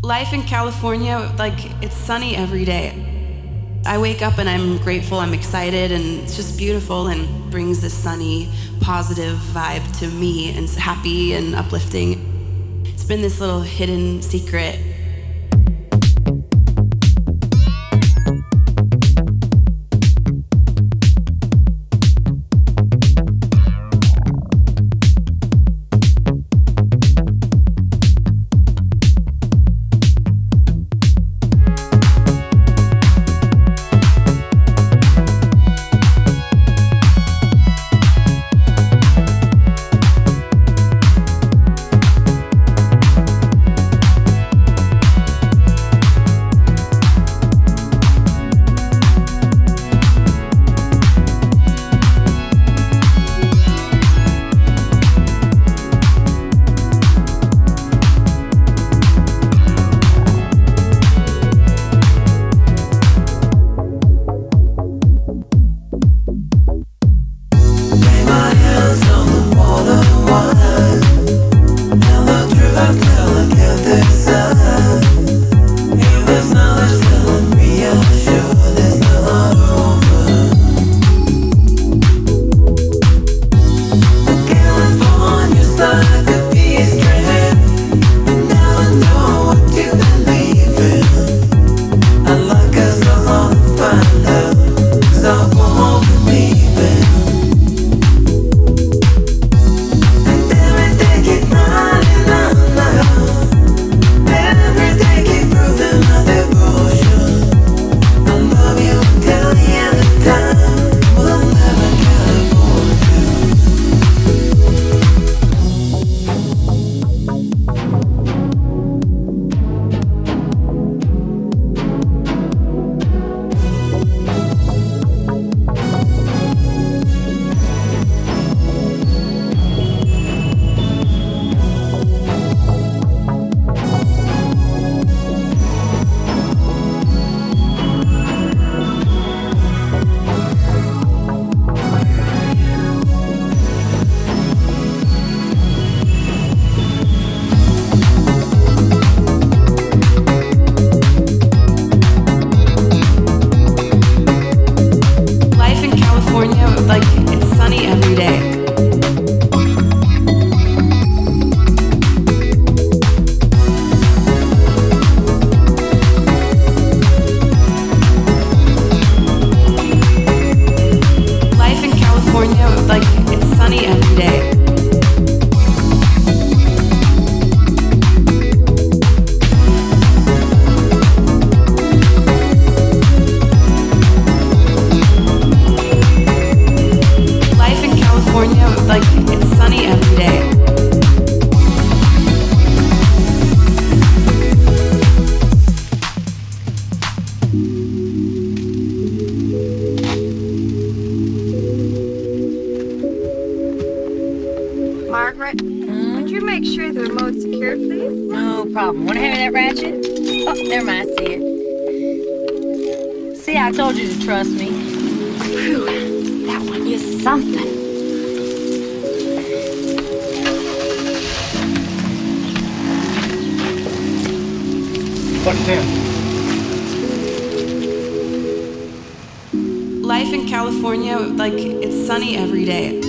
Life in California, like, it's sunny every day. I wake up and I'm grateful, I'm excited, and it's just beautiful and brings this sunny, positive vibe to me, and it's happy and uplifting. It's been this little hidden secret. Life in California, like, it's sunny every day.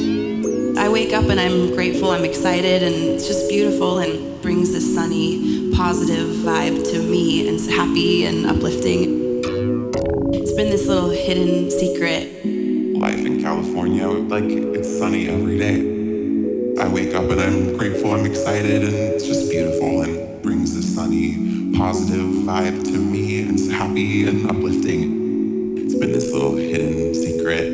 I wake up and I'm grateful, I'm excited, and it's just beautiful and brings this sunny, positive vibe to me, and it's happy and uplifting. It's been this little hidden secret. Life in California, like, it's sunny every day. I wake up and I'm grateful, I'm excited, and it's just beautiful and brings this sunny, positive vibe to me, and it's happy and uplifting. It's been this little hidden secret.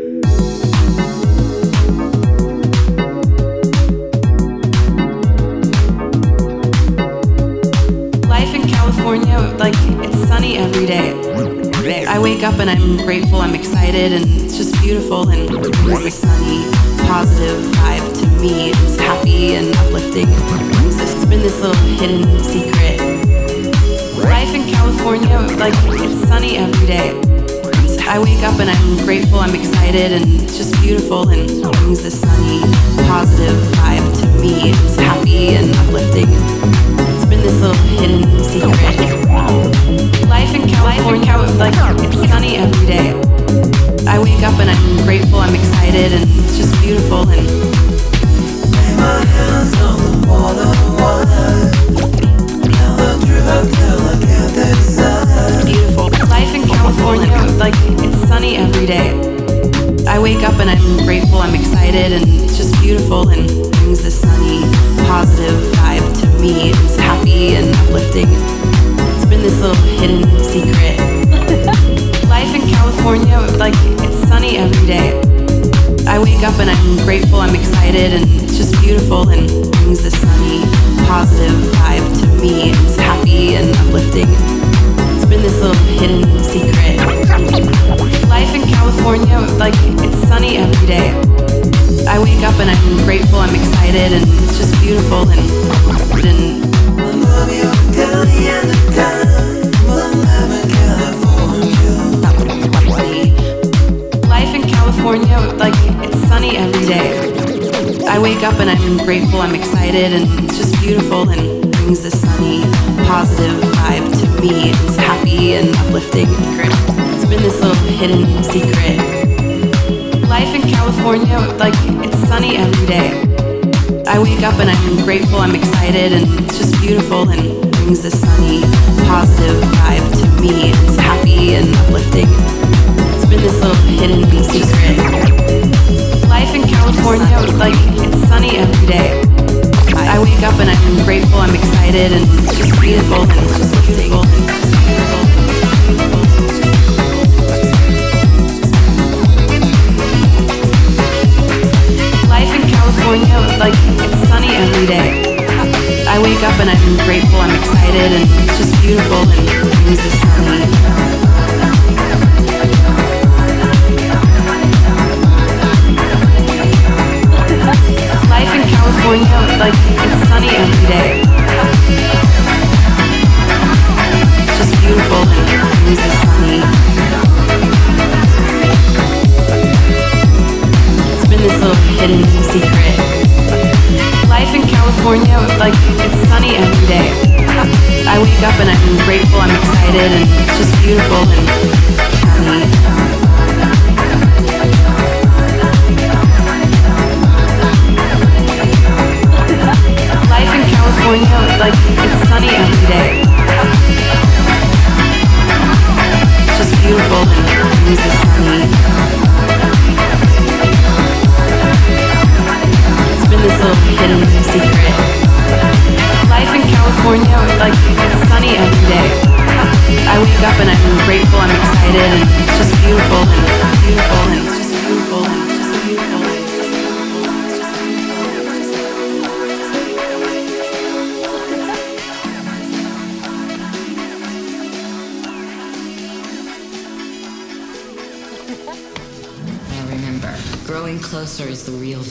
Life in California, like, it's sunny every day. I wake up and I'm grateful, I'm excited, and it's just beautiful and brings this sunny, positive vibe to me, and it's happy and uplifting. It's been this little hidden secret. Life in California, like, it's sunny every day. I wake up and I'm grateful, I'm excited, and it's just beautiful and brings this sunny, positive vibe to me. It's happy and uplifting. It's been this little hidden secret. like it's sunny every day. I wake up and I'm grateful, I'm excited, and it's just beautiful and brings this sunny, positive vibe to me. It's happy and uplifting. It's been this little hidden secret. Life in California, like it's sunny every day. I wake up and I'm grateful, I'm excited, and it's just beautiful and brings this sunny, positive vibe to me. It's happy and uplifting. It's been this little hidden secret. Life in California, like it's sunny every day. I wake up and I'm grateful, I'm excited, and it's just beautiful and Life in California, like it's sunny every day. I wake up and I'm grateful, I'm excited, and it's just beautiful and brings this sunny, positive vibe to me. It's happy and uplifting. It's been this little hidden secret. Life in California, like it's sunny every day. I wake up and I'm grateful, I'm excited, and it's just beautiful and brings this sunny, positive vibe to me. It's happy and uplifting. It's been this little hidden secret. Life in California, like it's sunny every day. I wake up and I'm grateful, I'm excited, and it's just beautiful and it's just beautiful and it's just beautiful. Life in California, like it's sunny every day. I wake up and I'm grateful, I'm excited, and it's just beautiful and brings this sunny. Life in California, like it's sunny every day. It's just beautiful and brings this sunny. It's been this little hidden secret. Life in California, like it's sunny every day. I wake up and I'm grateful, I'm excited, and it's just beautiful and sunny. Life in California, like it's sunny every day. It's just beautiful and brings this sunny. It's been this little hidden secret. Life in California, like it's sunny every day. I wake up and I'm grateful, I'm excited, and it's just beautiful and beautiful and it's just beautiful and it's just beautiful and it's just Now remember, growing closer is the real